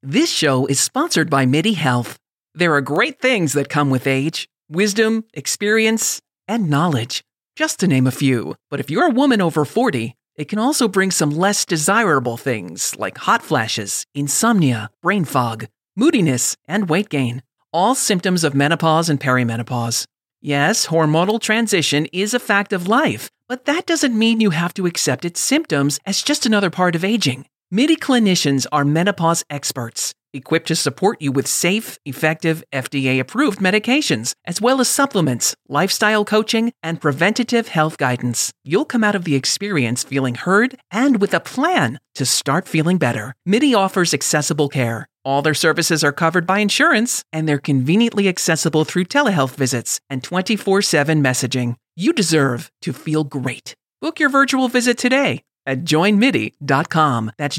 This show is sponsored by MIDI Health. There are great things that come with age: wisdom, experience, and knowledge, just to name a few. But if you're a woman over 40, it can also bring some less desirable things like hot flashes, insomnia, brain fog, moodiness, and weight gain. All symptoms of menopause and perimenopause. Yes, hormonal transition is a fact of life, but that doesn't mean you have to accept its symptoms as just another part of aging. MIDI clinicians are menopause experts, equipped to support you with safe, effective, FDA-approved medications, as well as supplements, lifestyle coaching, and preventative health guidance. You'll come out of the experience feeling heard and with a plan to start feeling better. MIDI offers accessible care. All their services are covered by insurance, and they're conveniently accessible through telehealth visits and 24/7 messaging. You deserve to feel great. Book your virtual visit today at joinmidi.com. That's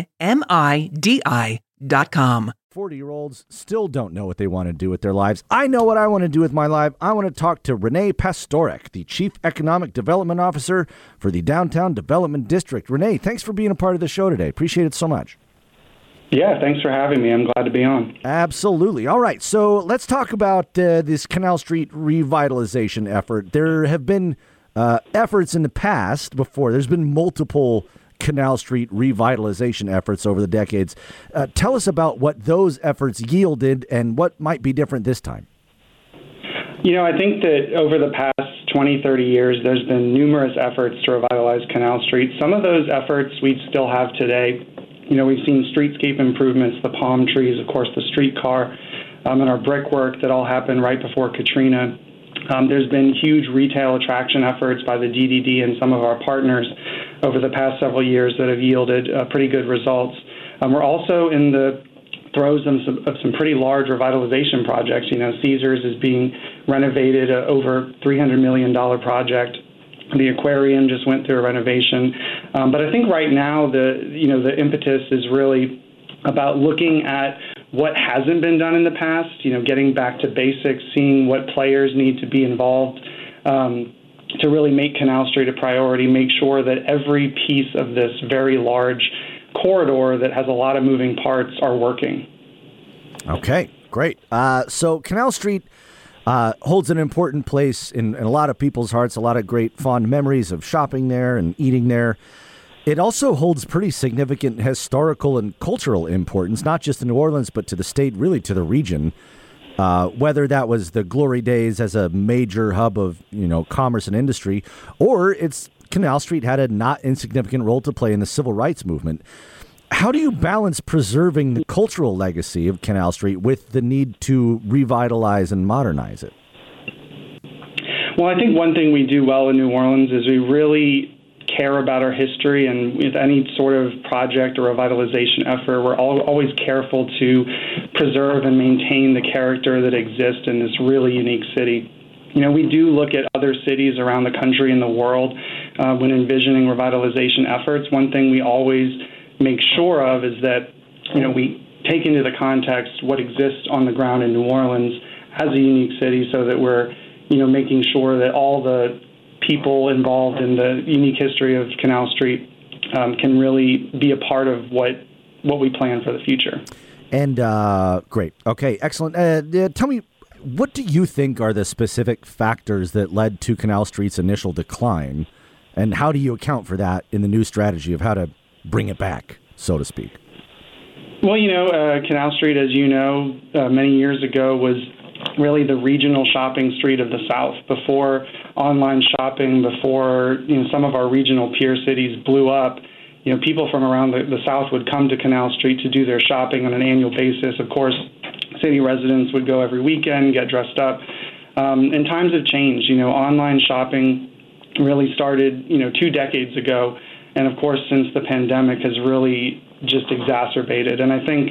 joinmidi.com. 40-year-olds still don't know what they want to do with their lives. I know what I want to do with my life. I want to talk to Renee Pastorek, the Chief Economic Development Officer for the Downtown Development District. Renee, thanks for being a part of the show today. Appreciate it so much. Yeah, thanks for having me. I'm glad to be on. Absolutely. All right, so let's talk about this Canal Street revitalization effort. There have been efforts in the past before. There's been multiple Canal Street revitalization efforts over the decades. Tell us about what those efforts yielded and what might be different this time. You know, I think that over the past 20, 30 years, there's been numerous efforts to revitalize Canal Street. Some of those efforts we still have today. You know, we've seen streetscape improvements, the palm trees, of course, the streetcar, and our brickwork that all happened right before Katrina. There's been huge retail attraction efforts by the DDD and some of our partners over the past several years that have yielded pretty good results. We're also in the throes of some pretty large revitalization projects. You know, Caesars is being renovated, over $300 million project. The aquarium just went through a renovation. But I think right now the impetus is really about looking at what hasn't been done in the past, you know, getting back to basics, seeing what players need to be involved to really make Canal Street a priority, make sure that every piece of this very large corridor that has a lot of moving parts are working. Okay, great. So Canal Street holds an important place in a lot of people's hearts, a lot of great fond memories of shopping there and eating there. It also holds pretty significant historical and cultural importance, not just to New Orleans, but to the state, really to the region. Whether that was the glory days as a major hub of, commerce and industry, or Canal Street had a not insignificant role to play in the civil rights movement. How do you balance preserving the cultural legacy of Canal Street with the need to revitalize and modernize it? Well, I think one thing we do well in New Orleans is we really care about our history, and with any sort of project or revitalization effort, we're always careful to preserve and maintain the character that exists in this really unique city. You know, we do look at other cities around the country and the world when envisioning revitalization efforts. One thing we always make sure of is that, we take into the context what exists on the ground in New Orleans as a unique city, so that we're, making sure that all the people involved in the unique history of Canal Street can really be a part of what we plan for the future. And great. Okay, excellent. Tell me, what do you think are the specific factors that led to Canal Street's initial decline, and how do you account for that in the new strategy of how to bring it back, so to speak? Well, Canal Street, as you know, many years ago was really the regional shopping street of the South. Before online shopping, before some of our regional peer cities blew up, people from around the South would come to Canal Street to do their shopping on an annual basis. Of course, city residents would go every weekend, get dressed up. And times have changed. Online shopping really started, 2 decades ago. And of course, since the pandemic has really just exacerbated. And I think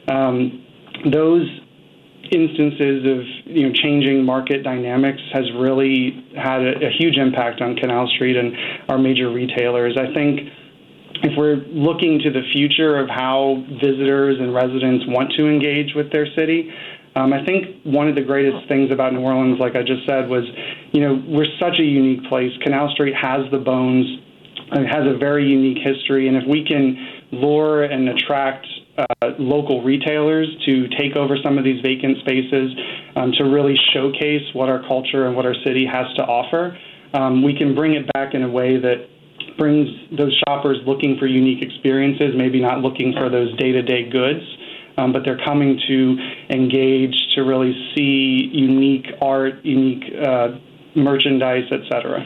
those instances of changing market dynamics has really had a huge impact on Canal Street and our major retailers. I think if we're looking to the future of how visitors and residents want to engage with their city, I think one of the greatest things about New Orleans, like I just said, was, we're such a unique place. Canal Street has the bones. It has a very unique history, and if we can lure and attract local retailers to take over some of these vacant spaces to really showcase what our culture and what our city has to offer. We can bring it back in a way that brings those shoppers looking for unique experiences, maybe not looking for those day-to-day goods, but they're coming to engage, to really see unique art, unique merchandise, etc.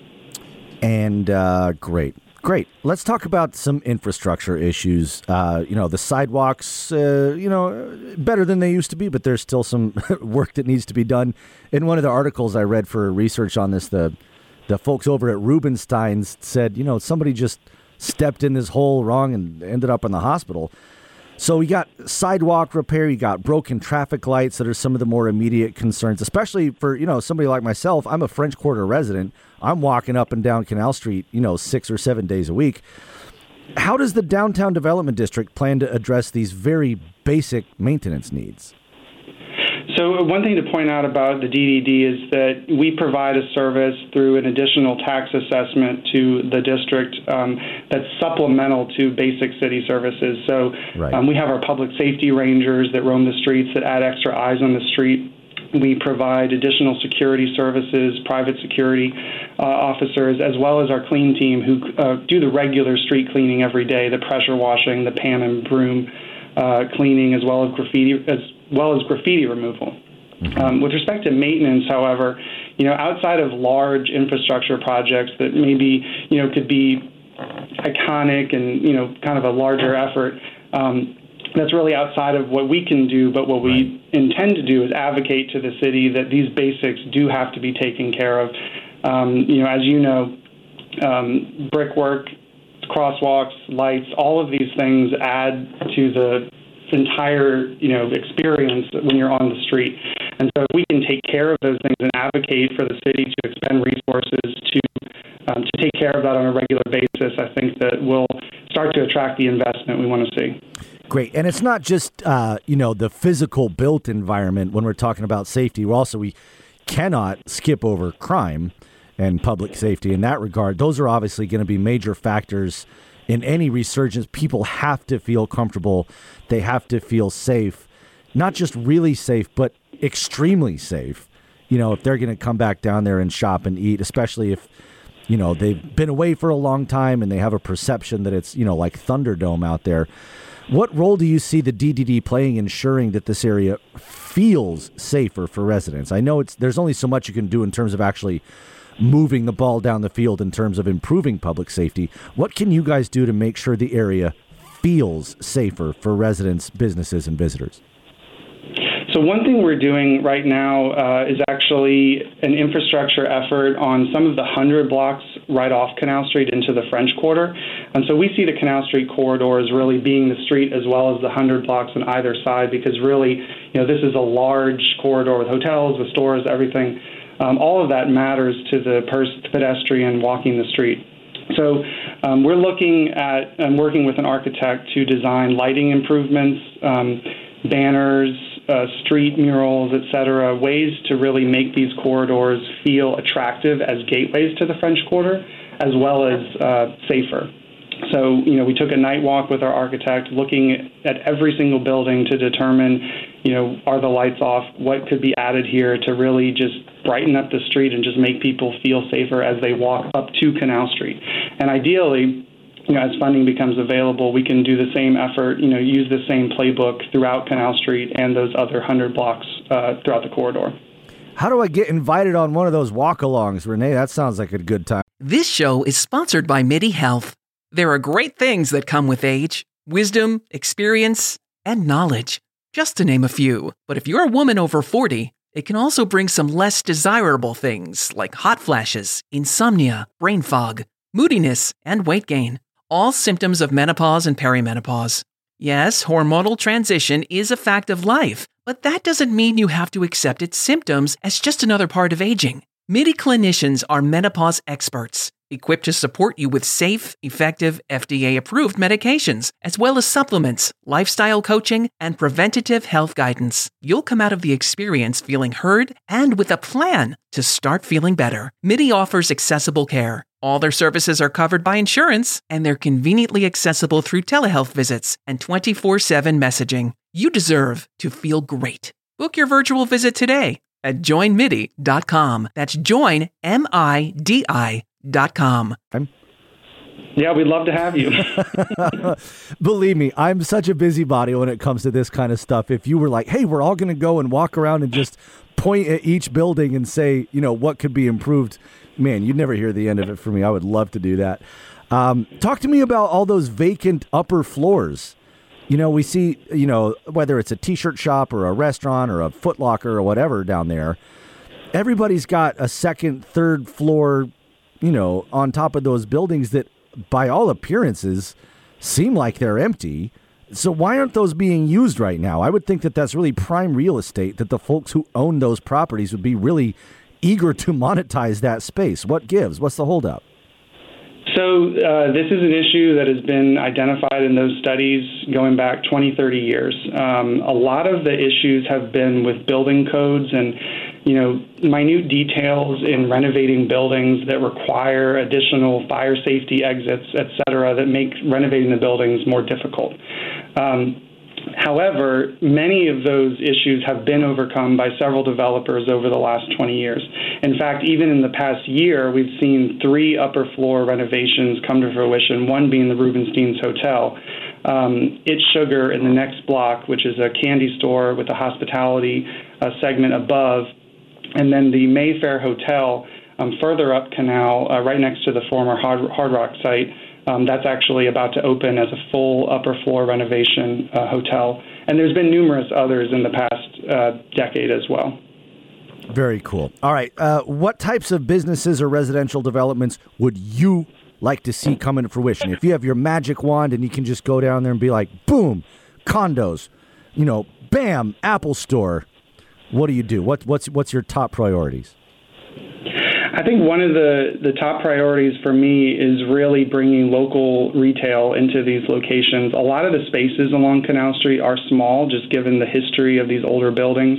And great. Let's talk about some infrastructure issues. The sidewalks, better than they used to be, but there's still some work that needs to be done. In one of the articles I read for research on this, the folks over at Rubenstein's said, somebody just stepped in this hole wrong and ended up in the hospital. So we got sidewalk repair, you got broken traffic lights that are some of the more immediate concerns, especially for, somebody like myself. I'm a French Quarter resident. I'm walking up and down Canal Street, 6 or 7 days a week. How does the Downtown Development District plan to address these very basic maintenance needs? So one thing to point out about the DDD is that we provide a service through an additional tax assessment to the district that's supplemental to basic city services. So we have our public safety rangers that roam the streets that add extra eyes on the street. We provide additional security services, private security officers, as well as our clean team who do the regular street cleaning every day, the pressure washing, the pan and broom cleaning, as well as graffiti removal. With respect to maintenance, however, outside of large infrastructure projects that maybe, could be iconic and, kind of a larger effort, that's really outside of what we can do, but what we intend to do is advocate to the city that these basics do have to be taken care of. As brickwork, crosswalks, lights, all of these things add to the entire, experience when you're on the street. And so if we can take care of those things and advocate for the city to expend resources to take care of that on a regular basis, I think that we'll start to attract the investment we want to see. Great. And it's not just, the physical built environment when we're talking about safety. We cannot skip over crime and public safety in that regard. Those are obviously going to be major factors in any resurgence. People have to feel comfortable. They have to feel safe, not just really safe, but extremely safe, if they're going to come back down there and shop and eat, especially if, they've been away for a long time and they have a perception that it's, like Thunderdome out there. What role do you see the DDD playing in ensuring that this area feels safer for residents? I know there's only so much you can do in terms of actually moving the ball down the field in terms of improving public safety. What can you guys do to make sure the area feels safer for residents, businesses, and visitors? So one thing we're doing right now is actually an infrastructure effort on some of the 100 blocks right off Canal Street into the French Quarter. And so we see the Canal Street corridor as really being the street as well as the 100 blocks on either side, because really, this is a large corridor with hotels, with stores, everything. All of that matters to the pedestrian walking the street. So we're looking at and working with an architect to design lighting improvements, banners, street murals, etc., ways to really make these corridors feel attractive as gateways to the French Quarter, as well as safer. So, we took a night walk with our architect, looking at every single building to determine, are the lights off? What could be added here to really just brighten up the street and just make people feel safer as they walk up to Canal Street? And ideally, as funding becomes available, we can do the same effort, use the same playbook throughout Canal Street and those other 100 blocks throughout the corridor. How do I get invited on one of those walk-alongs, Renee? That sounds like a good time. This show is sponsored by MIDI Health. There are great things that come with age: wisdom, experience, and knowledge, just to name a few. But if you're a woman over 40, it can also bring some less desirable things like hot flashes, insomnia, brain fog, moodiness, and weight gain. All symptoms of menopause and perimenopause. Yes, hormonal transition is a fact of life, but that doesn't mean you have to accept its symptoms as just another part of aging. MIDI clinicians are menopause experts, equipped to support you with safe, effective, FDA-approved medications, as well as supplements, lifestyle coaching, and preventative health guidance. You'll come out of the experience feeling heard and with a plan to start feeling better. MIDI offers accessible care, All their services are covered by insurance, and they're conveniently accessible through telehealth visits and 24/7 messaging. You deserve to feel great. Book your virtual visit today at joinmidi.com. That's joinmidi.com. Yeah, we'd love to have you. Believe me, I'm such a busybody when it comes to this kind of stuff. If you were like, hey, we're all going to go and walk around and just point at each building and say, what could be improved, man, you'd never hear the end of it for me. I would love to do that. Talk to me about all those vacant upper floors. We see, whether it's a T-shirt shop or a restaurant or a Foot Locker or whatever down there, everybody's got a second, third floor, on top of those buildings that, by all appearances, seem like they're empty. So why aren't those being used right now? I would think that that's really prime real estate, that the folks who own those properties would be really eager to monetize that space. What gives? What's the holdup? So this is an issue that has been identified in those studies going back 20, 30 years. A lot of the issues have been with building codes and, minute details in renovating buildings that require additional fire safety exits, et cetera, that make renovating the buildings more difficult. However, many of those issues have been overcome by several developers over the last 20 years. In fact, even in the past year, we've seen 3 upper floor renovations come to fruition, one being the Rubenstein's Hotel. It's Sugar in the next block, which is a candy store with a hospitality segment above, and then the Mayfair Hotel further up Canal, right next to the former Hard Rock site. That's actually about to open as a full upper floor renovation hotel. And there's been numerous others in the past decade as well. Very cool. All right. What types of businesses or residential developments would you like to see come into fruition? If you have your magic wand and you can just go down there and be like, boom, condos, bam, Apple Store. What do you do? What's your top priorities? I think one of the top priorities for me is really bringing local retail into these locations. A lot of the spaces along Canal Street are small, just given the history of these older buildings.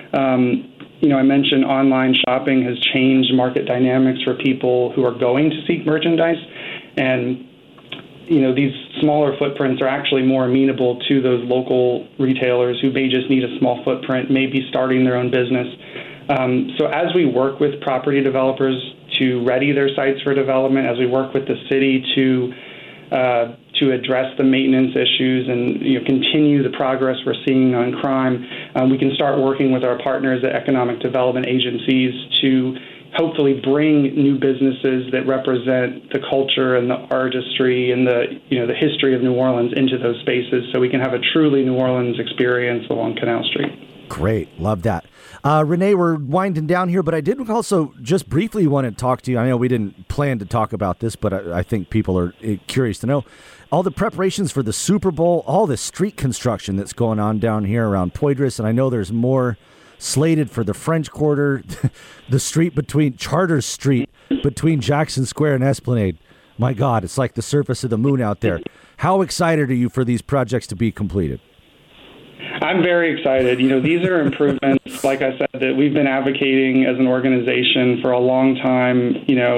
I mentioned online shopping has changed market dynamics for people who are going to seek merchandise. And, these smaller footprints are actually more amenable to those local retailers who may just need a small footprint, maybe starting their own business. So as we work with property developers to ready their sites for development, as we work with the city to address the maintenance issues and continue the progress we're seeing on crime, we can start working with our partners at economic development agencies to hopefully bring new businesses that represent the culture and the artistry and the history of New Orleans into those spaces, so we can have a truly New Orleans experience along Canal Street. Great. Love that. Renee, we're winding down here, but I did also just briefly want to talk to you. I know we didn't plan to talk about this, but I think people are curious to know. All the preparations for the Super Bowl, all the street construction that's going on down here around Poydras, and I know there's more slated for the French Quarter, the street between Charter Street, between Jackson Square and Esplanade. My God, it's like the surface of the moon out there. How excited are you for these projects to be completed? I'm very excited. These are improvements, like I said, that we've been advocating as an organization for a long time.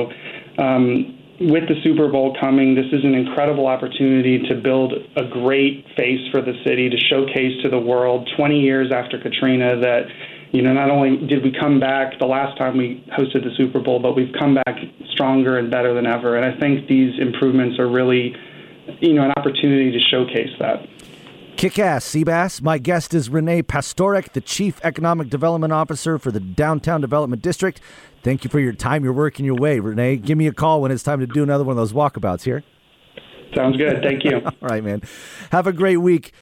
With the Super Bowl coming, this is an incredible opportunity to build a great face for the city, to showcase to the world 20 years after Katrina that, not only did we come back the last time we hosted the Super Bowl, but we've come back stronger and better than ever. And I think these improvements are really, an opportunity to showcase that. Kick-ass, Seabass. My guest is Renee Pastorek, the Chief Economic Development Officer for the Downtown Development District. Thank you for your time, your work, and your way, Renee. Give me a call when it's time to do another one of those walkabouts here. Sounds good. Thank you. All right, man. Have a great week.